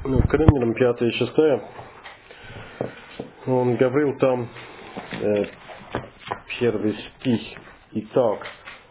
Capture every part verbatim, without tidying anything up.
Ну, в Коринфянам пятая и шестая, он говорил там, э, первый стих, «Итак,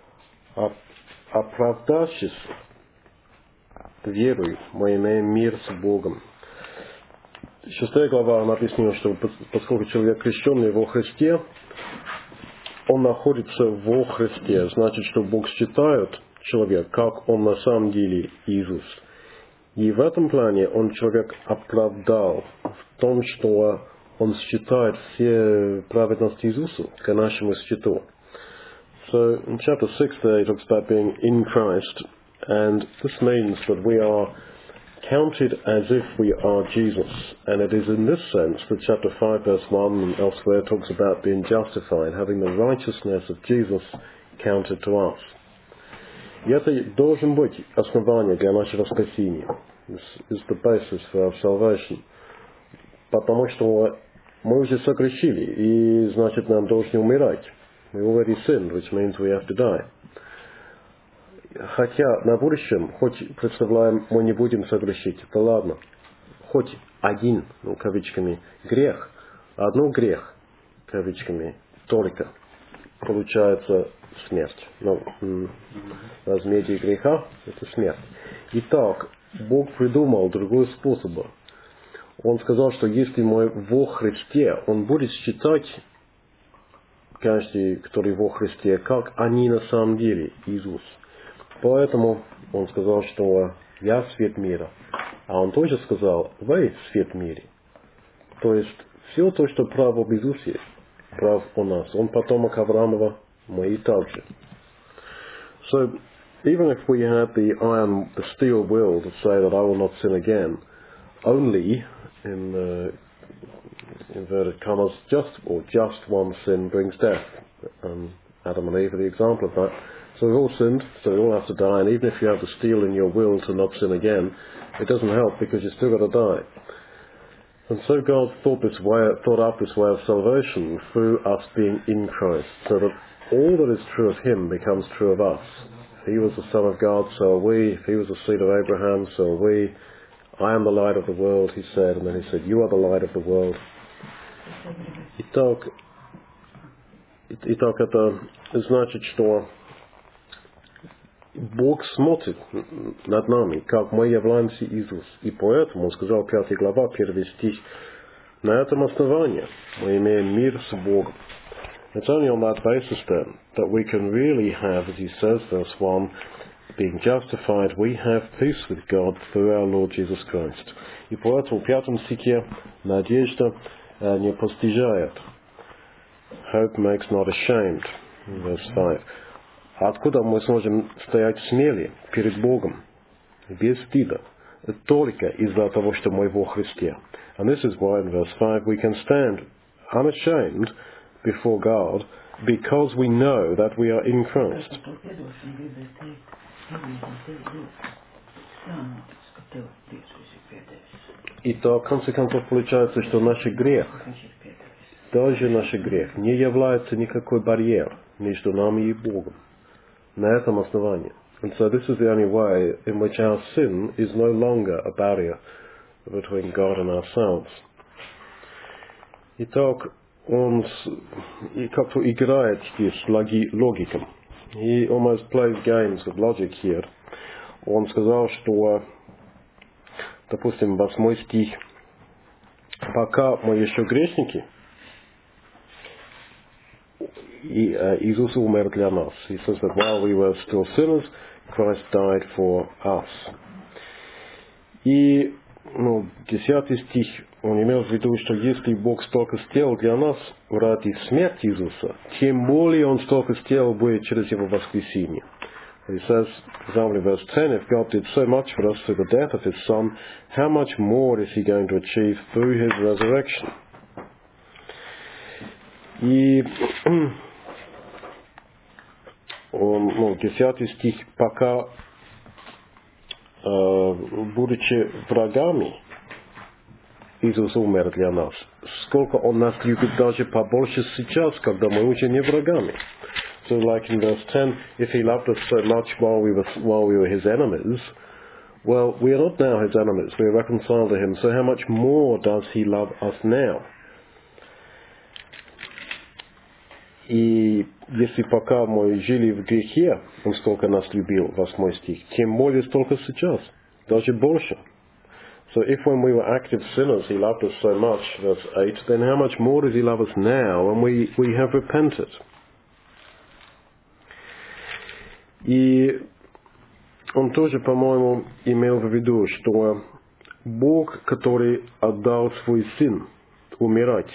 оправдавшись верой, мы имеем мир с Богом». Шестая глава, он объяснил, что поскольку человек крещенный во Христе, он находится во Христе. Значит, что Бог считает человека, как он на самом деле Иисус. И в этом плане он человек оправдал в том, что он считает все праведности Иисуса к нашему счету. So in chapter six there he talks about being in Christ, and this means that we are counted as if we are Jesus. And it is in this sense that chapter five verse one and elsewhere talks about being justified, having the righteousness of Jesus counted to us. И это должен быть основание для нашего спасения. This is the basis for our salvation. Потому что мы уже согрешили, и значит нам должны умирать. We already sinned, which means we have to die. Хотя на будущем, хоть представляем, мы не будем согрешить, то ладно. Хоть один, ну, кавычками, грех, одно грех, кавычками, только получается смерть. Ну, возмездие греха – это смерть. Итак, Бог придумал другой способ. Он сказал, что если мы во Христе, Он будет считать каждый, который во Христе, как они на самом деле, Иисус. Поэтому Он сказал, что я свет мира. А Он тоже сказал, вы свет мира. То есть, все то, что прав об Иисусе, прав о нас. Он потомок Авраамова, мы и так же. So, even if we had the iron, the steel will to say that I will not sin again, only, in uh, inverted commas, just or just one sin brings death. Um, Adam and Eve are the example of that. So we've all sinned, so we all have to die, and even if you have the steel in your will to not sin again, it doesn't help because you've still got to die. And so God thought this way, thought up this way of salvation through us being in Christ, so that all that is true of Him becomes true of us. If He was the Son of God, so are we. If He was the seed of Abraham, so are we. I am the light of the world, He said, and then He said, you are the light of the world. Итак, итак, это значит, что Бог смотрит над нами, как мы являемся Иисус. И поэтому Он сказал, пятая глава, первый стих, на этом основании мы имеем мир с Богом. It's only on that basis then that we can really have, as He says, verse one, being justified, we have peace with God through our Lord Jesus Christ. И поэтому в пятом стихе надежда не постижает. Hope makes not ashamed. Verse five. Откуда мы сможем стоять смелее перед Богом, без стыда, только из-за того, что мы во Христе. And this is why in verse five we can stand unashamed before God because we know that we are in Christ. И то, в конце концов, получается, что наш грех, даже наш грех, не является никакой барьер между нами и Богом. На этом основании. And so this is the only way in which our sin is no longer a barrier between God and ourselves. Итак, он как-то играет здесь логиком. He almost plays games with logic here. Он сказал, что, допустим, восьмой стих, пока мы еще грешники, и Иисус умер для нас. He says that while we were still sinners, Christ died for us. И, ну, десятый стих, он имел в виду, что если Бог столько сделал для нас ради смерти Иисуса, тем более Он столько сделал бы через Его воскресение. He says, for example, in verse ten, if God did so much for us through the death of His Son, how much more is He going to achieve through His resurrection? И он, ну, десятый стих, пока, э, будучи врагами, Иисус умер для нас. Сколько Он нас любит даже побольше сейчас, когда мы уже не врагами. So like in verse ten, if He loved us so much while we were, while we were His enemies, Well, we are not now his enemies, we are reconciled to him, so how much more does he love us now? И если пока мы жили в грехе, он столько нас любил, восьмой стих, тем более столько сейчас, даже больше. So if when we were active sinners he loved us so much, verse eight, then how much more does he love us now when we, we have repented? И он тоже, по-моему, имел в виду, что Бог, который отдал свой Сын умирать,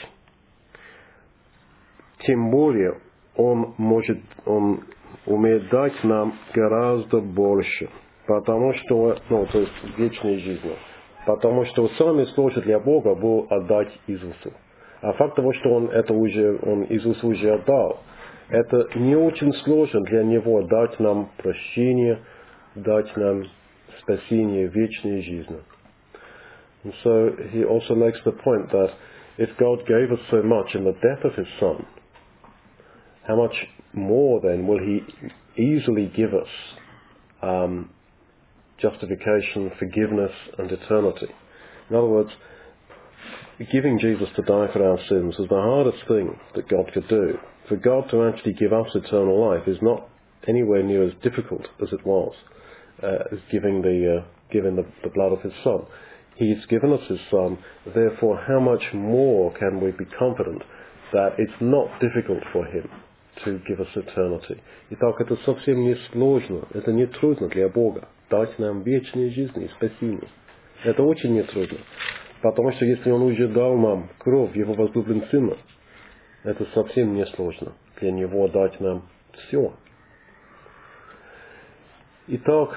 тем более Он может, Он умеет дать нам гораздо больше, потому что, ну, то есть вечной жизни, потому что самое сложное для Бога было отдать Иисусу. А факт того, что Он это уже, Он Иисус уже отдал, это не очень сложно для Него дать нам прощение, дать нам спасение вечной жизни. And so he also makes the point that if God gave us so much in the death of his Son, how much more then will he easily give us um, justification, forgiveness and eternity? In other words, giving Jesus to die for our sins is the hardest thing that God could do. For God to actually give us eternal life is not anywhere near as difficult as it was uh, as giving the uh, giving the, the blood of his Son. He's given us his Son, therefore how much more can we be confident that it's not difficult for him to give us eternity. Итак, это совсем не сложно, это не трудно для Бога дать нам вечную жизнь и спасение. Это очень не трудно, потому что если Он уже дал нам кровь Его возлюбленного Сына, это совсем не сложно для Него дать нам все. Итак,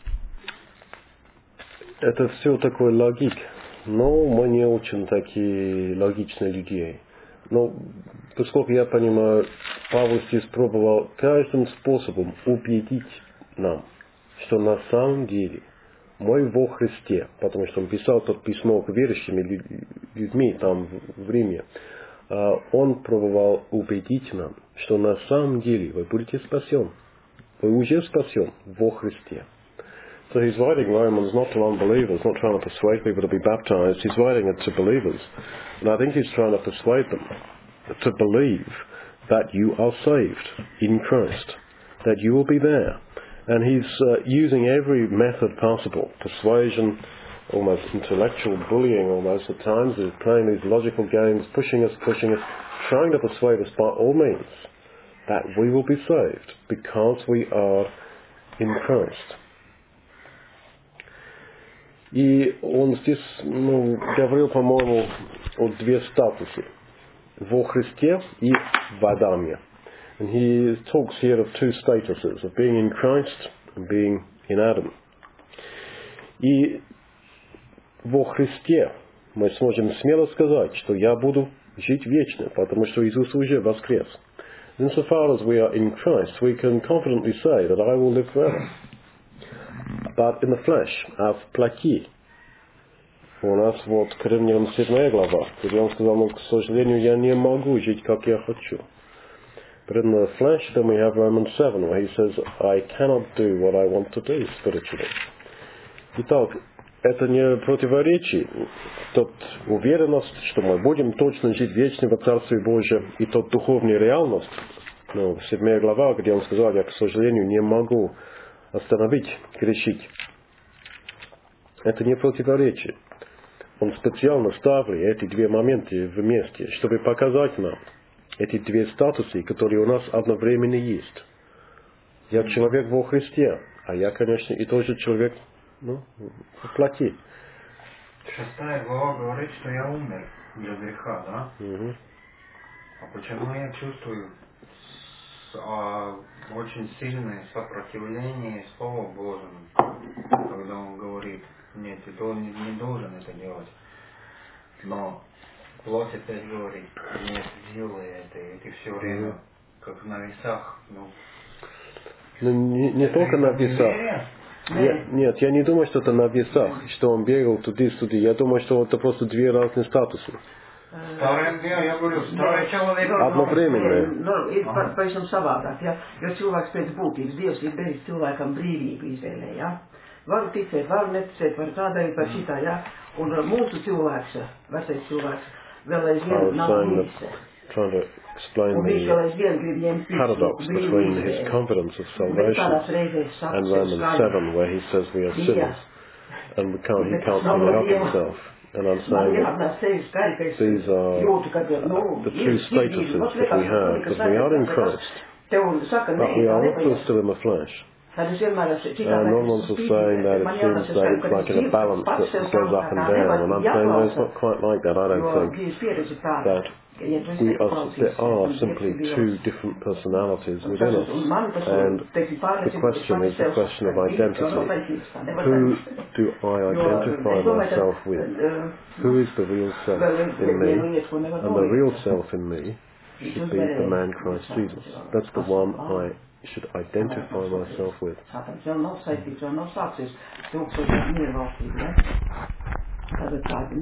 это все такой логик, но мы не очень такие логичные люди. Но, поскольку я понимаю, Павел здесь пробовал каждым способом убедить нам, что на самом деле мы во Христе, потому что он писал тут письмо к верующим людьми там в Риме, он пробовал убедить нам, что на самом деле вы будете спасен. Вы уже спасен во Христе. So he's writing Romans not to unbelievers, not trying to persuade people to be baptized. He's writing it to believers. And I think he's trying to persuade them to believe that you are saved in Christ, that you will be there. And he's uh, using every method possible, persuasion, almost intellectual bullying almost at times. He's playing these logical games, pushing us, pushing us, trying to persuade us by all means that we will be saved because we are in Christ. И он здесь ну, говорил, по-моему, о две статусы. Во Христе и в Адаме. And he talks here of two statuses, of being in Christ and being in Adam. И во Христе мы сможем смело сказать, что я буду жить вечно, потому что Иисус уже воскрес. Insofar as we are in Christ, we can confidently say that I will live forever. But in the flesh, а в плоти, у нас вот Коринфянам седьмая глава, где он сказал, ну, к сожалению, я не могу жить, как я хочу. But in the flesh, then we have Romans seven, where he says, I cannot do what I want to do spiritually. Итак, это не противоречие, тот уверенность, что мы будем точно жить вечно в Царстве Божьем, и тот духовная реальность, ну, седьмая глава, где он сказал, я, к сожалению, не могу остановить, грешить. Это не противоречие. Он специально ставил эти две моменты вместе, чтобы показать нам эти две статусы, которые у нас одновременно есть. Я человек во Христе, а я, конечно, и тоже человек ну, в плоти. Шестая глава говорит, что я умер для греха, да? Угу. А почему я чувствую а, очень сильное сопротивление Слову Божьему, когда Он говорит, нет, ты не, не должен это делать. Но плоть опять говорит, нет, делай это, и ты все время mm-hmm. как на весах. Ну, ну не, не только на весах. Нет, нет, я не думаю, что это на весах, что он бегал туди-сюда. Я думаю, что это просто две разные статусы. Старый, я говорю, старый человек. Одновременно. Ir pavisam savādāk, ja? Jo cilvēks pēc būtības, Dievs ir devis cilvēkam brīvību izvēlē, ja? Var ticēt, var neticēt, var tādēļ par šitā, jā. Un mūsu cilvēks, vecais cilvēks, vēl aizvien nav miris. Trying to explain Un viņš the vēl aizvien grib ņemt paradox between his confidence of salvation and Romans seven, where he says we are sinners, and we can't, he can't sum it up himself. And I'm saying that these are the true statuses that we have, because we are in Christ, but we are also still in the flesh. And no one's saying that it seems that it's like in a balance that goes up and down, and I'm saying no, it's not quite like that. I don't think that we are, there are simply two different personalities within us, and the question is the question of identity. Who do I identify myself with? Who is the real self in me? And the real self in me should be the man Christ Jesus. That's the one I should identify myself with.